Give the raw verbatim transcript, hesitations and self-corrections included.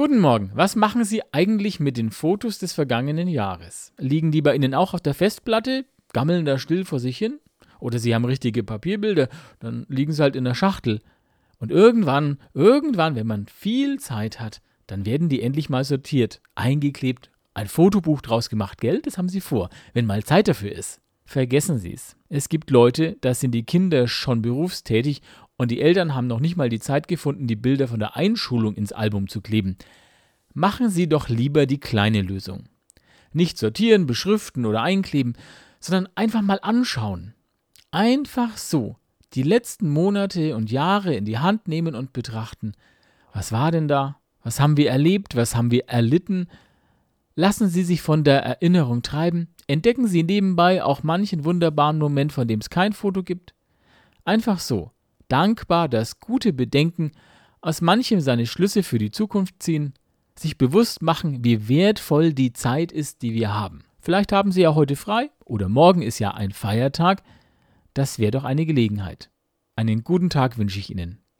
Guten Morgen. Was machen Sie eigentlich mit den Fotos des vergangenen Jahres? Liegen die bei Ihnen auch auf der Festplatte, gammeln da still vor sich hin? Oder Sie haben richtige Papierbilder, dann liegen sie halt in der Schachtel. Und irgendwann, irgendwann, wenn man viel Zeit hat, dann werden die endlich mal sortiert, eingeklebt, ein Fotobuch draus gemacht, gell? Das haben Sie vor, wenn mal Zeit dafür ist. Vergessen Sie es. Es gibt Leute, da sind die Kinder schon berufstätig und die Eltern haben noch nicht mal die Zeit gefunden, die Bilder von der Einschulung ins Album zu kleben. Machen Sie doch lieber die kleine Lösung. Nicht sortieren, beschriften oder einkleben, sondern einfach mal anschauen. Einfach so die letzten Monate und Jahre in die Hand nehmen und betrachten. Was war denn da? Was haben wir erlebt? Was haben wir erlitten? Lassen Sie sich von der Erinnerung treiben. Entdecken Sie nebenbei auch manchen wunderbaren Moment, von dem es kein Foto gibt. Einfach so. Dankbar das gute Bedenken, aus manchem seine Schlüsse für die Zukunft ziehen, sich bewusst machen, wie wertvoll die Zeit ist, die wir haben. Vielleicht haben Sie ja heute frei oder morgen ist ja ein Feiertag. Das wäre doch eine Gelegenheit. Einen guten Tag wünsche ich Ihnen.